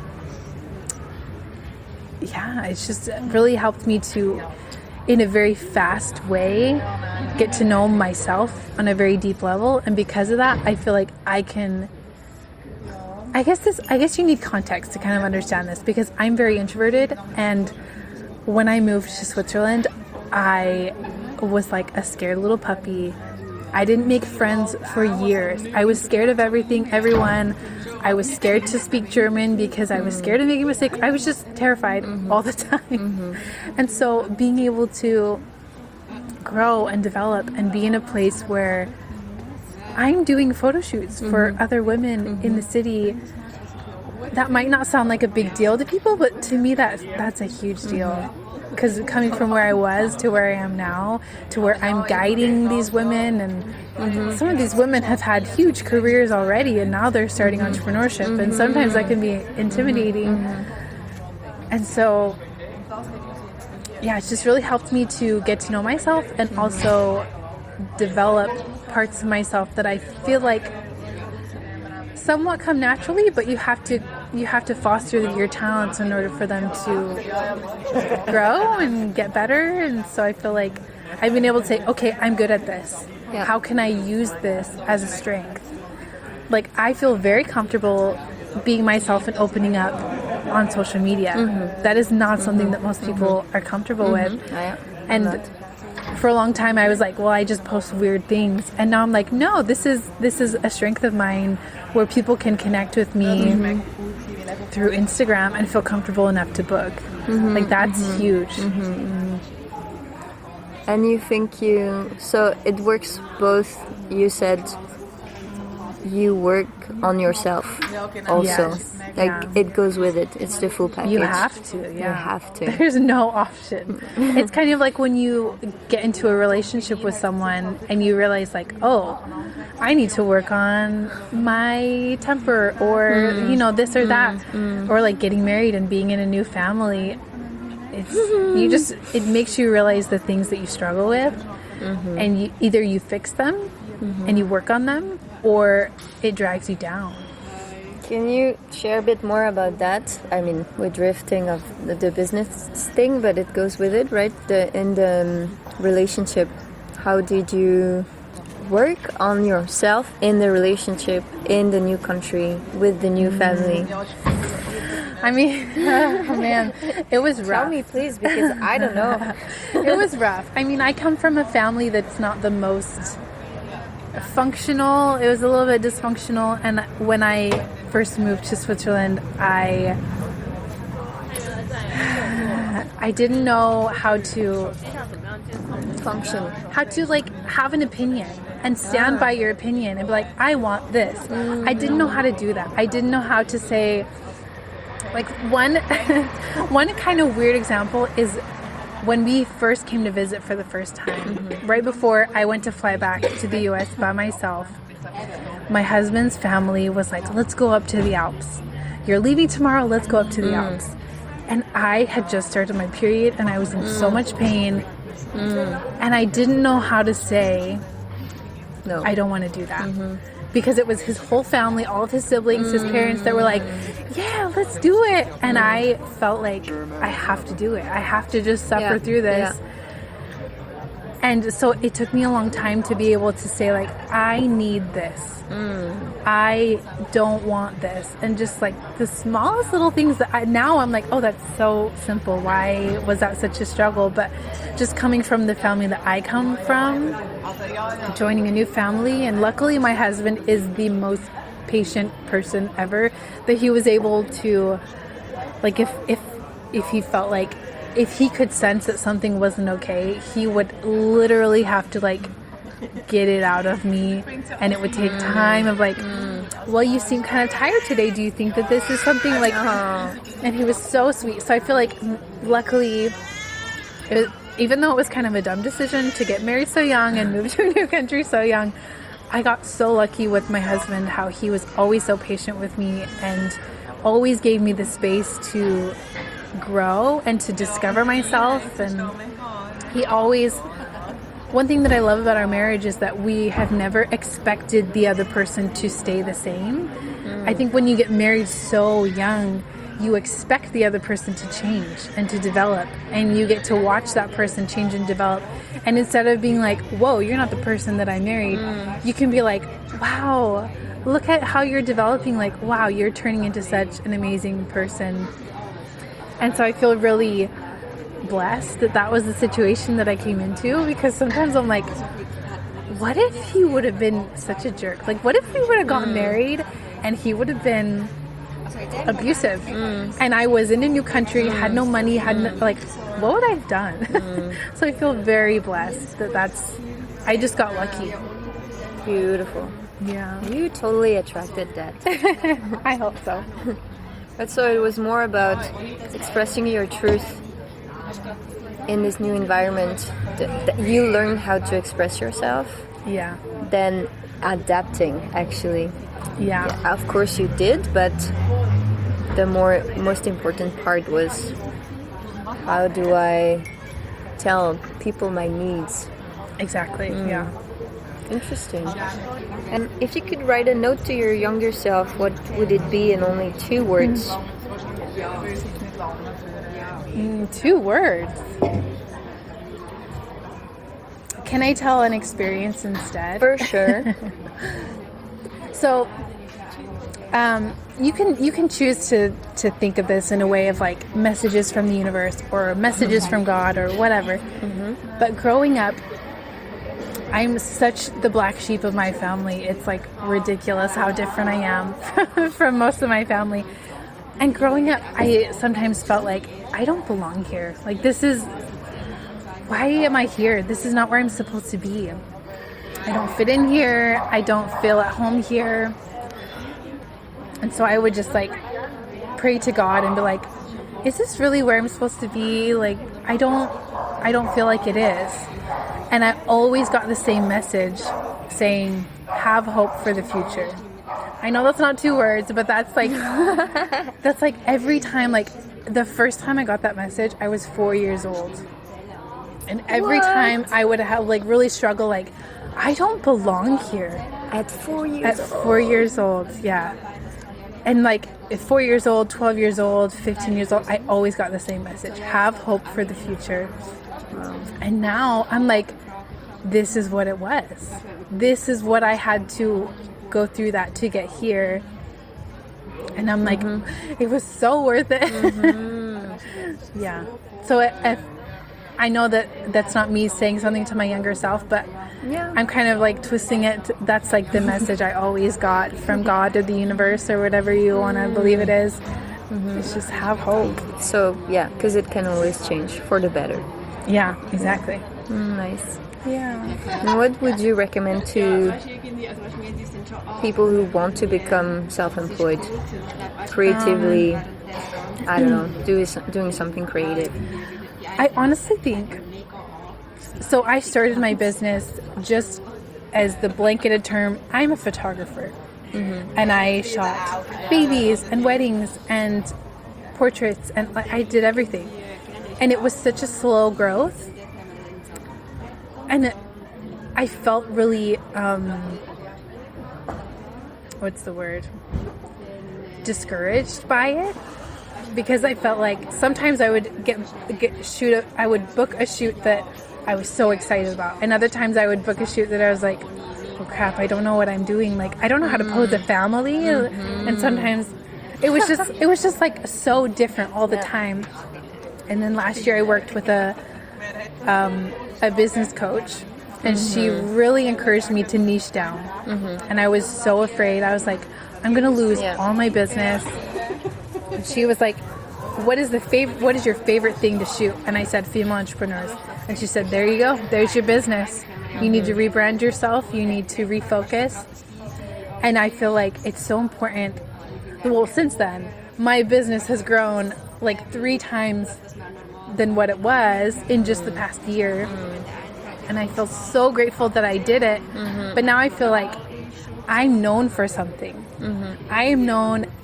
S2: Yeah, it's just really helped me to, in a very fast way, get to know myself on a very deep level. And because of that, I feel like I can, I guess you need context to kind of understand this, because I'm very introverted, and when I moved to Switzerland, I was like a scared little puppy. I didn't make friends for years. I was scared of everything, everyone. I was scared to speak German because I was scared of making mistakes. I was just terrified all the time. And so being able to grow and develop and be in a place where I'm doing photo shoots for other women in the city, that might not sound like a big deal to people, but to me that's a huge deal. Because coming from where I was to where I am now, to where I'm guiding these women, and some of these women have had huge careers already, and now they're starting entrepreneurship, and sometimes that can be intimidating. And so, yeah, it's just really helped me to get to know myself and also develop parts of myself that I feel like somewhat come naturally, but you have to foster your talents in order for them to grow and get better. And so I feel like I've been able to say, okay, I'm good at this.
S1: Yeah.
S2: How can I use this as a strength? Like, I feel very comfortable being myself and opening up on social media. That is not something that most people are comfortable with. And for a long time I was like, well, I just post weird things, and now I'm like, no, this is a strength of mine where people can connect with me through Instagram and feel comfortable enough to book. Like, that's huge.
S1: And you think so it works both, you said you work on yourself also.
S2: Yes.
S1: Like, it goes with it. It's the full package.
S2: You have to, yeah.
S1: You have to.
S2: There's no option. It's kind of like when you get into a relationship with someone and you realize, like, oh, I need to work on my temper, or, this or that. Or like getting married and being in a new family. It makes you realize the things that you struggle with, and either you fix them and you work on them, or it drags you down.
S1: Can you share a bit more about that? I mean, we're drifting of the business thing, but it goes with it, right? In the relationship, how did you work on yourself in the relationship, in the new country, with the new family?
S2: I mean, oh man, it was rough.
S1: Tell me, please, because I don't know.
S2: It was rough. I mean, I come from a family that's not the most functional. It was a little bit dysfunctional, and when I first moved to Switzerland, I didn't know how to
S1: Function.
S2: how to like have an opinion and stand by your opinion and be like, I want this. I didn't know how to do that. I didn't know how to say, like, one kind of weird example is when we first came to visit for the first time, right before I went to fly back to the US by myself, my husband's family was like, let's go up to the Alps. You're leaving tomorrow, let's go up to the Alps. And I had just started my period and I was in so much pain. And I didn't know how to say,
S1: No.
S2: I don't want to do that. Because it was his whole family, all of his siblings, his parents that were like, yeah, let's do it. And I felt like I have to do it. I have to just suffer through this.
S1: Yeah.
S2: And so it took me a long time to be able to say, like, I need this. I don't want this. And just like the smallest little things that now I'm like, oh, that's so simple. Why was that such a struggle? But just coming from the family that I come from, joining a new family, and luckily my husband is the most patient person ever, that he was able to, like, if he felt like, if he could sense that something wasn't okay, he would literally have to like get it out of me, and it would take time of like, well, you seem kind of tired today, do you think that this is something like, and he was so sweet. So I feel like luckily even though it was kind of a dumb decision to get married so young and move to a new country so young, I got so lucky with my husband, how he was always so patient with me and always gave me the space to grow and to discover myself. And he always, one thing that I love about our marriage is that we have never expected the other person to stay the same. I think when you get married so young, you expect the other person to change and to develop, and you get to watch that person change and develop. And instead of being like, whoa, you're not the person that I married, you can be like, wow, look at how you're developing. Like, wow, you're turning into such an amazing person. And so I feel really blessed that that was the situation that I came into, because sometimes I'm like, what if he would have been such a jerk? Like, what if we would have gotten married and he would have been abusive, and I was in a new country, had no money, had no, like, what would I have done? So I feel very blessed that I just got lucky.
S1: Beautiful.
S2: Yeah.
S1: You totally attracted that.
S2: I hope so.
S1: But so it was more about expressing your truth in this new environment, that you learn how to express yourself,
S2: Yeah.
S1: than adapting, actually.
S2: Yeah.
S1: Yeah, of course you did, but the most important part was, how do I tell people my needs?
S2: Exactly. Yeah.
S1: Interesting. And if you could write a note to your younger self, what would it be in only 2 words?
S2: 2 words. Can I tell an experience instead?
S1: For sure.
S2: So, you can choose to think of this in a way of like messages from the universe or messages from God or whatever. But growing up, I'm such the black sheep of my family. It's like ridiculous how different I am from most of my family. And growing up, I sometimes felt like I don't belong here. Like, why am I here? This is not where I'm supposed to be. I don't fit in here. I don't feel at home here. And so I would just like pray to God and be like, is this really where I'm supposed to be? Like, I don't feel like it is. And I always got the same message saying, have hope for the future. I know that's not 2 words, but that's like, that's like every time, like the first time I got that message, I was 4 years old. And every time I would have like really struggle, like, I don't belong here.
S1: At 4 years
S2: At 4 years old, yeah. And like at 4 years old, 12 years old, 15 years old, I always got the same message. Have hope for the future. And now I'm like, this is what it was. This is what I had to go through that to get here. And I'm like, it was so worth it. Yeah. So I know that that's not me saying something to my younger self, but
S1: Yeah.
S2: I'm kind of like twisting it. That's like the message I always got from God or the universe or whatever you want to believe it is. It's just have hope.
S1: So, yeah, because it can always change for the better.
S2: Yeah, exactly.
S1: Nice.
S2: Yeah.
S1: And what would you recommend to people who want to become self-employed, creatively, I don't know, doing something creative?
S2: I honestly think, so I started my business just as the blanketed term, I'm a photographer. And I shot babies and weddings and portraits, and I did everything. And it was such a slow growth. And I felt really, what's the word? Discouraged by it. Because I felt like sometimes I would I would book a shoot that I was so excited about. And other times I would book a shoot that I was like, oh crap, I don't know what I'm doing. Like, I don't know how to pose a family. And sometimes it was just like so different all the time. And then last year I worked with a business coach, and she really encouraged me to niche down. And I was so afraid. I was like, I'm going to lose all my business. And she was like, what is your favorite thing to shoot? And I said, female entrepreneurs. And she said, there you go. There's your business. You need to rebrand yourself. You need to refocus. And I feel like it's so important. Well, since then, my business has grown like 3 times than what it was in just the past year. And I feel so grateful that I did it. But now I feel like I'm known for something. I am known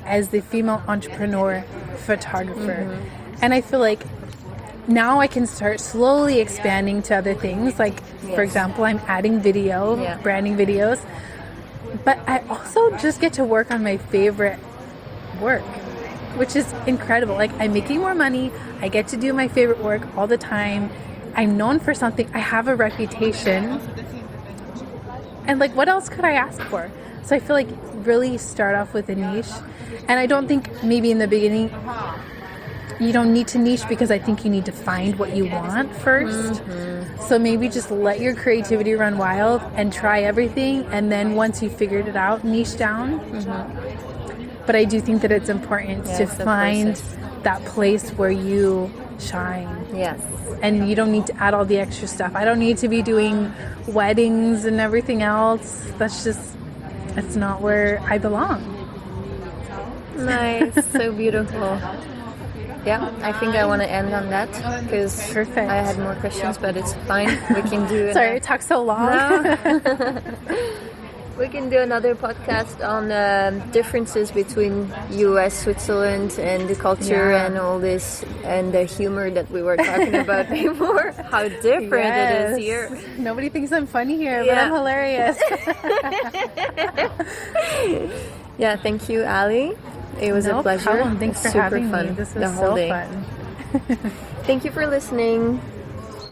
S2: as the female entrepreneur photographer. And I feel like now I can start slowly expanding to other things. Like, for example, I'm adding video, branding videos. But I also just get to work on my favorite work, which is incredible. Like, I'm making more money. I get to do my favorite work all the time. I'm known for something. I have a reputation. And like, what else could I ask for? So I feel like really start off with a niche. And I don't think maybe in the beginning you don't need to niche, because I think you need to find what you want first. So maybe just let your creativity run wild and try everything. And then once you figured it out, niche down. But I do think that it's important to find that place where you shine.
S1: Yes.
S2: And you don't need to add all the extra stuff. I don't need to be doing weddings and everything else. That's not where I belong.
S1: Nice. So beautiful. Yeah, I think I want to end on that, because
S2: Perfect.
S1: I had more questions, but it's fine. We can do it.
S2: Sorry, I talked so long.
S1: No. We can do another podcast on differences between US, Switzerland, and the culture and all this, and the humor that we were talking about before. How different it is here.
S2: Nobody thinks I'm funny here, but I'm hilarious.
S1: Yeah, thank you, Ali. It was a pleasure.
S2: No problem. Thanks for
S1: Super
S2: having
S1: fun
S2: me. This was
S1: the whole
S2: so
S1: day.
S2: fun.
S1: Thank you for listening.